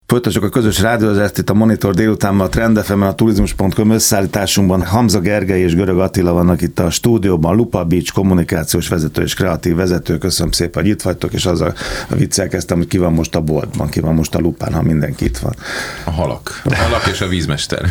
Folytassuk a közös rádiózást itt a Monitor délutánban, a Trend FM-en, a turizmus.com összeállításunkban. Hamza Gergely és Görög Attila vannak itt a stúdióban, Lupa Beach kommunikációs vezető és kreatív vezető. Köszönöm szépen, hogy itt vagytok, és azzal a viccel kezdtem, hogy ki van most a boltban, ki van most a Lupán, ha mindenki itt van. A halak és a vízmester.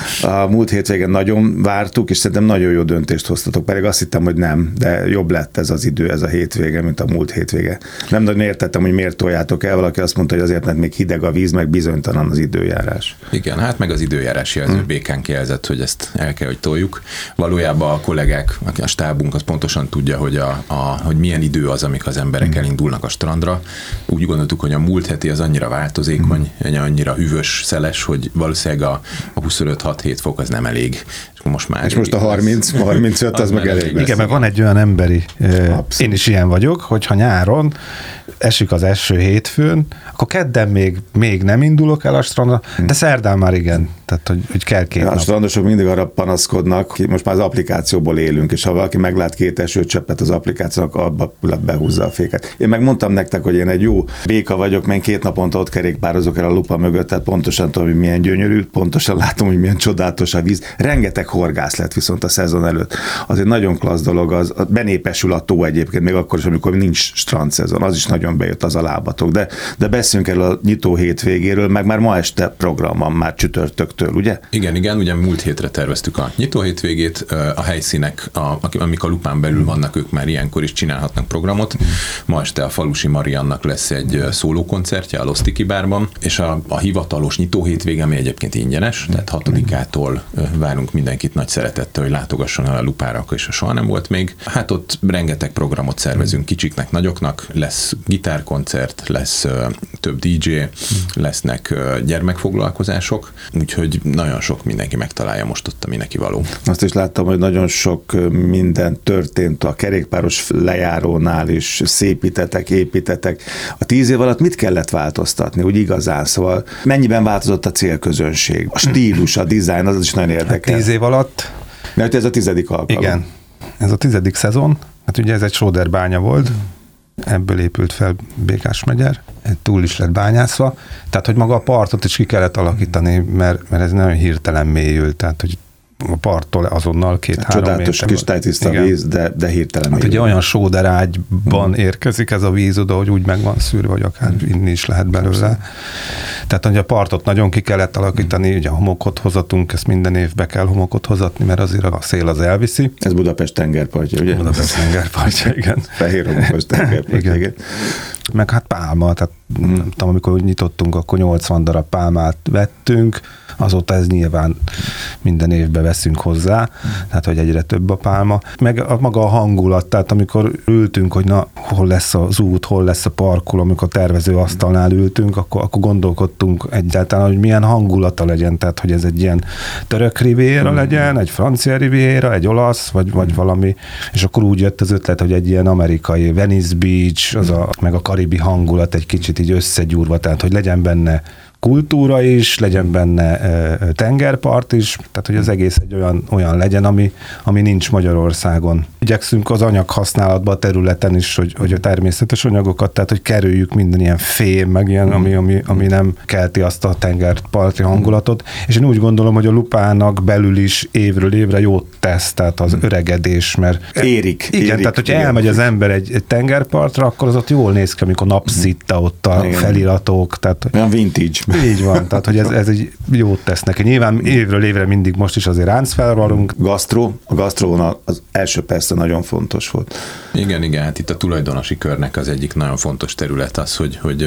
A múlt hétvégen nagyon vártuk, és szerintem nagyon jó döntést hoztatok, pedig azt hittem, hogy nem, de jobb lett ez az idő, ez a hétvége, mint a múlt hétvége. Nem nagyon értettem, hogy miért toljátok el, valaki azt mondta, hogy azért, mert még hideg a víz, meg bizonytalan az időjárás. Igen, hát meg az időjárás jelző békánk jelzett, hogy ezt el kell, hogy toljuk. Valójában a kollégák, a stábunk az pontosan tudja, hogy milyen idő az, amik az emberek elindulnak a strandra. Úgy gondoltuk, hogy a múlt heti az annyira változékony, annyira hűvös, szeles, hogy valószínűleg a 25-6-7 fok az nem elég. És most a 30-35 az meg elég lesz. Igen, mert van egy olyan emberi, én is ilyen vagyok, hogyha nyáron esik az eső hétfőn, akkor kedden még nem indulok el a strandra, de szerdán már igen. Tehát, hogy kell 2 nap. A strandosok mindig arra panaszkodnak, hogy most már az applikációból élünk, és ha valaki meglát 2 esőcseppet az applikációnak, abba behúzza a féket. Én meg mondtam nektek, hogy én egy jó béka vagyok, mert 2 naponta ott kerékpározok el a Lupa mögött, tehát pontosan tudom, hogy milyen gyönyörű, pontosan látom, hogy milyen csodálatos a víz. Rengeteg horgász lett viszont a szezon előtt. Az egy nagyon klassz dolog, az benépesül a tó egyébként, még akkor is, amikor nincs strandszezon, az is nagyon bejött az a lábatok. De beszéljünk el a nyitó hétvégéről, meg már ma este program van, már csütörtöktől, ugye? Igen, ugye múlt hétre terveztük a nyitó hétvégét, a helyszínek, amik a Lupán belül vannak, ők már ilyenkor is csinálhatnak programot. Ma este a Falusi Mariannak lesz egy szólókoncertje a Losztiki bárban, és a hivatalos nyitó hétvége, ami egyébként ingyenes, tehát 6-ától várunk mindenkit nagy szeretettel, hogy látogasson el a Lupára, és soha nem volt még. Hát ott rengeteg programot szervezünk kicsiknek, nagyoknak, lesz gitárkoncert, lesz több DJ, lesznek gyermekfoglalkozások, úgyhogy nagyon sok mindenki megtalálja most ott, ami neki való. Azt is láttam, hogy nagyon sok minden történt a kerékpáros lejárónál is, szépítetek, építetek. A 10 év alatt mit kellett változtatni, úgy igazán? Szóval mennyiben változott a célközönség? A stílus, a dizájn, az is nagyon érdekel. 10 év alatt? Mert ez a 10. alkalom. Igen, ez a 10. szezon. Hát ugye ez egy sóderbánya volt, ebből épült fel Békás-megyer, túl is lett bányászva, tehát hogy maga a partot is ki kellett alakítani, mert ez nagyon hirtelen mélyült, tehát hogy a parttól azonnal 2-3 méter. Csodálatos kis tájtiszta víz, de hirtelen hát ugye olyan sóderágyban érkezik ez a víz oda, hogy úgy meg van szűrve, hogy akár inni is lehet belőle. Tehát hogy a partot nagyon ki kellett alakítani, ugye a homokot hozatunk, ezt minden évbe kell homokot hozatni, mert azért a szél az elviszi. Ez Budapest tengerpartja, ugye? Budapest tengerpartja, igen. Fehér homokos tengerpartja, igen. Meg hát pálma, tehát nem tudom, amikor nyitottunk, akkor 80 darab pálmát vettünk, azóta ez nyilván minden évben veszünk hozzá, tehát hogy egyre több a pálma. Meg maga a hangulat, tehát amikor ültünk, hogy na, hol lesz az út, hol lesz a parkoló, amikor tervezőasztalnál ültünk, akkor gondolkodtunk egyáltalán, hogy milyen hangulata legyen, tehát hogy ez egy ilyen török riviera legyen, egy francia riviera, egy olasz, vagy valami, és akkor úgy jött az ötlet, hogy egy ilyen amerikai Venice Beach, meg a karibi hangulat egy kicsit így összegyúrva, tehát hogy legyen benne kultúra is, legyen benne tengerpart is, tehát hogy az egész egy olyan legyen, ami nincs Magyarországon. Igyekszünk az anyaghasználatban a területen is, hogy a természetes anyagokat, tehát hogy kerüljük minden ilyen fém, meg ilyen, ami nem kelti azt a tengerparti hangulatot, és én úgy gondolom, hogy a Lupának belül is évről évre jót tesz, tehát az öregedés, mert érik. Tehát hogyha elmegy az ember egy tengerpartra, akkor az ott jól néz ki, amikor napszitta ott a feliratok. Tehát, olyan vintage. Így van, tehát hogy ez egy jót tesz neki. Nyilván évről évre mindig most is azért ráncfelvarunk. A gasztrónál az első persze nagyon fontos volt. Igen, hát itt a tulajdonosi körnek az egyik nagyon fontos terület az, hogy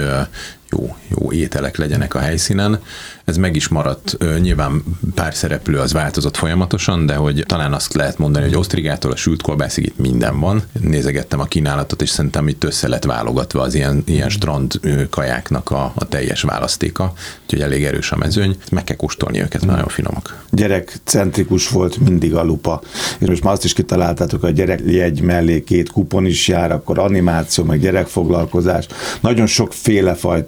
jó ételek legyenek a helyszínen. Ez meg is maradt, nyilván pár szereplő az változott folyamatosan, de hogy talán azt lehet mondani, hogy osztrigától a sült kolbászig itt minden van. Nézegettem a kínálatot, és szerintem itt össze lett válogatva az ilyen strand kajáknak a teljes választéka, úgyhogy elég erős a mezőny. Meg kell kóstolni őket, nagyon finomak. Gyerekcentrikus volt mindig a Lupa. És most már azt is kitaláltátok, hogy a gyerekjegy mellé 2 kupon is jár, akkor animáció, meg gyerekfoglalkozás. Nagyon sokféle fajta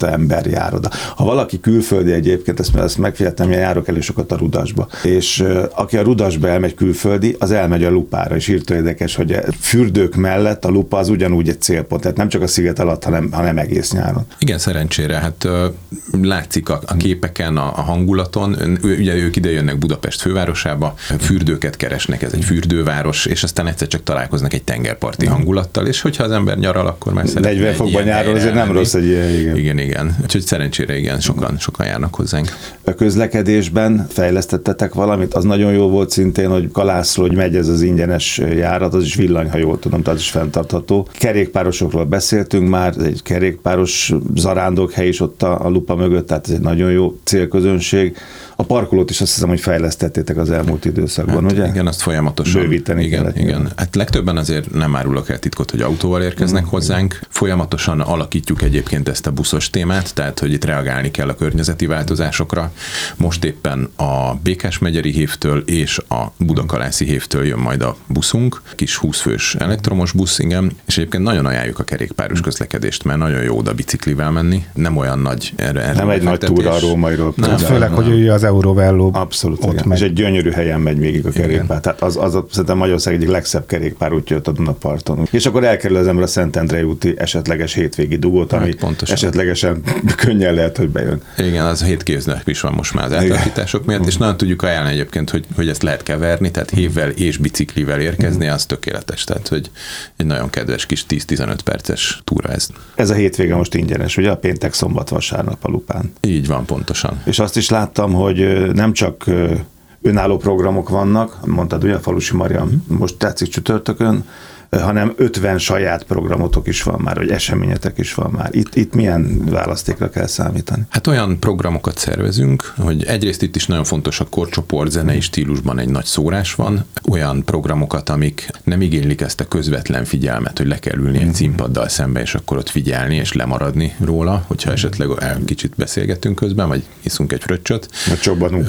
fajta ember jár oda. Ha valaki külföldi egyébként, ezt megfigyeltem, én járok elő sokat a Rudasba, és aki a Rudasba elmegy külföldi, az elmegy a Lupára, és írtó érdekes, hogy fürdők mellett a Lupa az ugyanúgy egy célpont, tehát nem csak a sziget alatt, hanem egész nyáron. Igen, szerencsére, hát látszik a képeken, a hangulaton, ugye ők ide jönnek Budapest fővárosába, fürdőket keresnek, ez egy fürdőváros, és aztán egyszer csak találkoznak egy tengerparti hangulattal, és hogyha az ember nyaral, akkor már szeretne 40 fokban nyáron azért nem rossz egy ilyen. Igen. Úgyhogy szerencsére igen, sokan járnak hozzánk. A közlekedésben fejlesztettetek valamit? Az nagyon jó volt szintén, hogy Kalászról, hogy megy ez az ingyenes járat, az is villany, ha jól tudom, tehát is fenntartható. Kerékpárosokról beszéltünk már, egy kerékpáros zarándokhely is ott a Lupa mögött, tehát ez egy nagyon jó célközönség. A parkolót is azt hiszem, hogy fejlesztettétek az elmúlt időszakban, hát, ugye? Igen, azt folyamatosan. Bővíteni kellett. Igen. Hát legtöbben azért nem árulok el titkot, hogy autóval érkeznek hozzánk. Folyamatosan alakítjuk egyébként ezt a buszos témát, tehát hogy itt reagálni kell a környezeti változásokra. Most éppen a Békás-megyeri hévtől és a Budakalászi hévtől jön majd a buszunk, kis 20 fős elektromos busz, igen, és egyébként nagyon ajánljuk a kerékpáros közlekedést, mert nagyon jó oda biciklivel menni, nem olyan nagy erre. Nem egy nagy túra a Rómairól. Főleg, hogy ő az Eurovelló. Abszolút, ott megy. És egy gyönyörű helyen megy végig a kerékpár. Tehát az szerintem Magyarország egyik legszebb kerékpárútja a Dunaparton. És akkor elkerül az ember a Szentendrei úti esetleges hétvégi dugót, ami esetlegesen könnyen lehet, hogy bejön. Igen, az 7 kéznek is van most már az átalakítások miatt, és nagyon tudjuk ajánlani egyébként, hogy ezt lehet keverni, tehát hévvel és biciklivel érkezni, az tökéletes. Tehát, hogy egy nagyon kedves kis 10-15 perces túra ez. Ez a hétvége most ingyenes, ugye? A péntek, szombat, vasárnap a Lupán. Így van, pontosan. És azt is láttam, hogy nem csak önálló programok vannak, mondtad, ugye, a Falusi Maria most tetszik csütörtökön, hanem 50 saját programotok is van már, vagy eseményetek is van már. Itt milyen választékra kell számítani? Hát olyan programokat szervezünk, hogy egyrészt itt is nagyon fontos a korcsoport, zenei stílusban egy nagy szórás van, olyan programokat, amik nem igénylik ezt a közvetlen figyelmet, hogy le kell ülni egy színpaddal szembe, és akkor ott figyelni, és lemaradni róla, hogyha esetleg kicsit beszélgetünk közben, vagy iszunk egy fröccsöt. Vagy csobbanunk.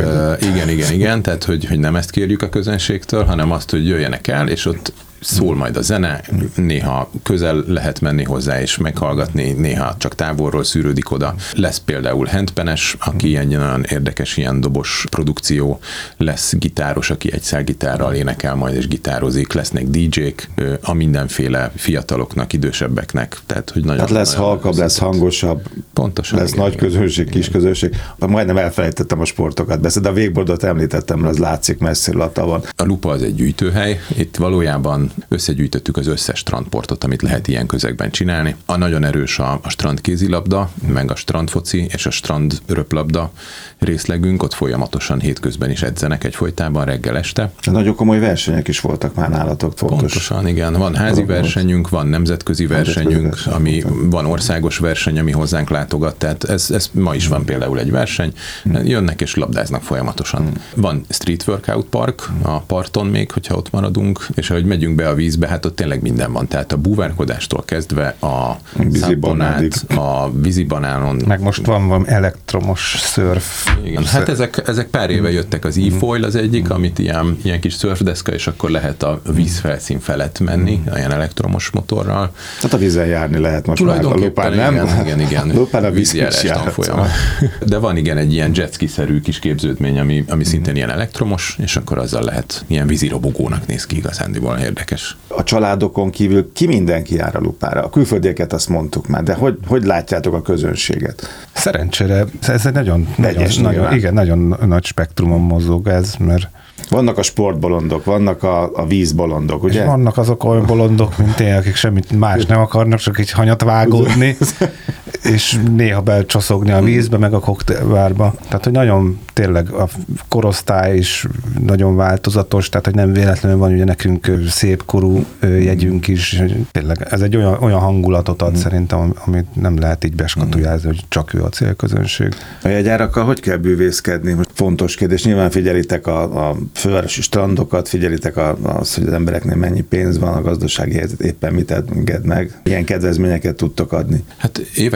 Igen, tehát hogy nem ezt kérjük a közönségtől, hanem azt, hogy jöjjenek el, és ott szól majd a zene, néha közel lehet menni hozzá és meghallgatni, néha csak távolról szűrődik oda. Lesz például handpenes, aki egy nagyon érdekes ilyen dobos produkció, lesz gitáros, aki egy szálgitárral énekel majd és gitározik, lesznek DJ-k, a mindenféle fiataloknak, idősebbeknek. Tehát, hogy nagyon, lesz nagyon halkabb, lesz hangosabb, pontosan, lesz igen, nagy közönség, kis közönség. Majdnem elfelejtettem a sportokat, de a wakeboardot említettem, mert az látszik messziről a tavon. A Lupa az egy gyűjtőhely, itt valójában összegyűjtöttük az összes strandportot, amit lehet ilyen közegben csinálni. A nagyon erős a strand kézilabda, meg a strandfoci és a strand röplabda részlegünk, ott folyamatosan hétközben is edzenek egyfolytában reggel este. Nagyon komoly versenyek is voltak már nálatok. Pontosan, igen. Van házi versenyünk, van nemzetközi versenyünk, van országos verseny, ami hozzánk látogat, tehát ez ma is van például egy verseny, jönnek és labdáznak folyamatosan. Van street workout park a parton még, hogyha ott maradunk, és ahogy megyünk be a vízbe, hát ott tényleg minden van, tehát a búvárkodástól kezdve a szapponát, a vízibanánon. Meg most van elektromos szörf. Igen, hát ezek pár éve jöttek, az e-foil az egyik, amit ilyen kis szörfdeszka, és akkor lehet a vízfelszín felett menni, ilyen elektromos motorral. Tehát a vízen járni lehet most már a Lupán, nem? Igen. Lupán a vízjárás tanfolyam. De van igen egy ilyen jetski-szerű kis képződmény, ami szintén ilyen elektromos, és akkor azzal lehet, ilyen vízirobogónak néz ki igazándiból, érdekes. A családokon kívül mindenki jár a Lupára? A külföldieket azt mondtuk már, de hogy látjátok a közönséget? Szerencsére ez egy nagyon nagy spektrumon mozog ez, mert vannak a sportbolondok, vannak a vízbolondok, ugye? És vannak azok olyan bolondok, mint én, akik semmit más nem akarnak, csak egy hanyat vágódni, és néha belcsoszogni a vízbe, meg a koktélbárba. Tehát, hogy nagyon tényleg a korosztály is nagyon változatos, tehát, hogy nem véletlenül van ugye nekünk szép korú jegyünk is. Tényleg ez egy olyan hangulatot ad szerintem, amit nem lehet így beskatujázni, hogy csak ő a célközönség. A jegyárakkal hogy kell bűvészkedni? Most fontos kérdés. Nyilván figyelitek a fővárosi strandokat, figyelitek azt, hogy az embereknél mennyi pénz van, a gazdasági helyzet éppen mit enged meg. Milyen kedvezményeket tudtok adni? Hát évek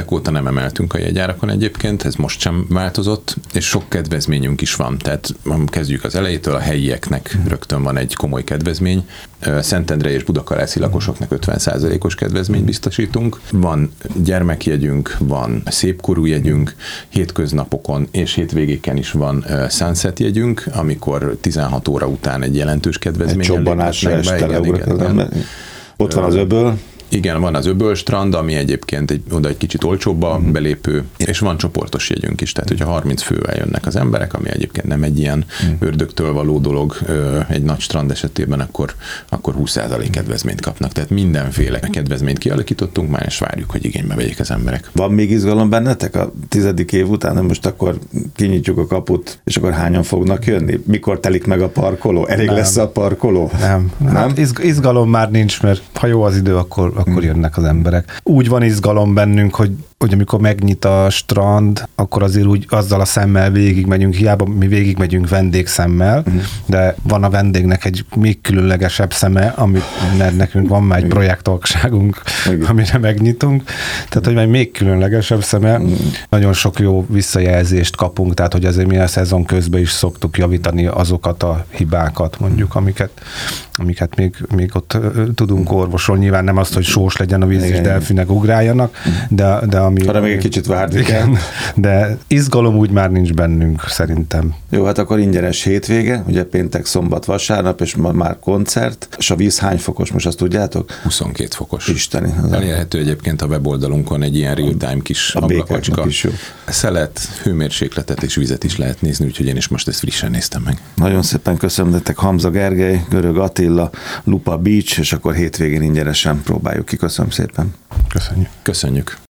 évek óta nem emeltünk a jegyárakon egyébként, ez most sem változott, és sok kedvezményünk is van. Tehát kezdjük az elejétől, a helyieknek rögtön van egy komoly kedvezmény. Szentendre és budakarászi lakosoknak 50%-os kedvezményt biztosítunk. Van gyermekjegyünk, van szépkorú jegyünk, hétköznapokon és hétvégéken is van sunset jegyünk, amikor 16 óra után egy jelentős kedvezmény. Egy csobbanásra Ott van az öböl. Igen, van az Öbölstrand, ami egyébként oda egy kicsit olcsóbb a belépő, és van csoportos jegyünk is, tehát hogyha 30 fővel jönnek az emberek, ami egyébként nem egy ilyen ördögtől való dolog egy nagy strand esetében, akkor 20% kedvezményt kapnak. Tehát mindenféle kedvezményt kialakítottunk már, és várjuk, hogy igénybe vegyék az emberek. Van még izgalom bennetek a 10. év után, nem most akkor kinyitjuk a kaput, és akkor hányan fognak jönni? Mikor telik meg a parkoló? Elég nem. Lesz a parkoló? Nem. Izgalom már nincs, mert ha jó az idő, akkor jönnek az emberek. Úgy van izgalom bennünk, hogy amikor megnyit a strand, akkor azért úgy azzal a szemmel végigmegyünk, hiába mi végigmegyünk vendégszemmel, de van a vendégnek egy még különlegesebb szeme, mert nekünk van már egy projektokságunk, amire megnyitunk. Tehát, hogy még különlegesebb szeme, nagyon sok jó visszajelzést kapunk, tehát, hogy azért mi a szezon közben is szoktuk javítani azokat a hibákat, mondjuk, amiket még ott tudunk orvosolni. Nyilván nem azt, hogy sós legyen a víz, és delfinek ugráljanak, de ami... Arra még egy kicsit várni kell. De izgalom úgy már nincs bennünk, szerintem. Jó, hát akkor ingyenes hétvége, ugye péntek, szombat, vasárnap, és már koncert. És a víz hány fokos, most azt tudjátok? 22 fokos. Isteni. Elérhető egyébként a weboldalunkon egy ilyen real-time kis ablakocska. Szelet, hőmérsékletet és vizet is lehet nézni, úgyhogy én is most ezt frissen néztem meg. Nagyon szépen köszönöm nektek, Hamza Gergely, Görög Attila, Lupa Beach, és akkor hétvégén ingyenesen próbáljuk ki. Köszönöm szépen. Köszönjük. Köszönjük.